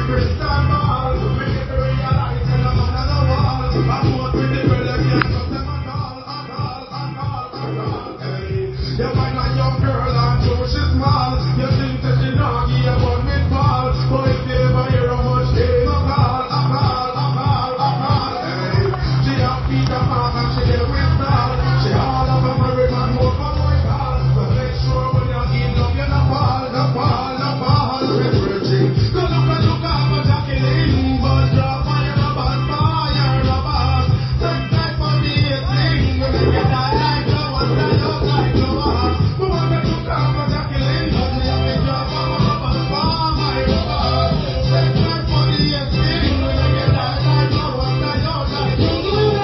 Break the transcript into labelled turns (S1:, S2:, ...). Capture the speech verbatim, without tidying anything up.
S1: crystal ball. Make it realize and I'm on the wall. I'm more with the girl that can't touch them at all, at all, at all, at all. Hey, you find a young girl and so she small. You think that she not give a one with ball, but if you ever hear how much they no call, a call, a call, a call. Hey, she have feet and mark and she get with stall. She all of a married man more for boy call. So make sure when you're in love you no fall, no fall, no fall. Refreshing. Go look and look up for Jacqueline, but drop fire rubber, fire rubber. Sex life for the thing. We make it die like flowers, die out like flowers. We want to look up for Jacqueline, but we have to drop fire rubber, fire rubber. Sex life for the thing. We make it die like flowers, die out like flowers.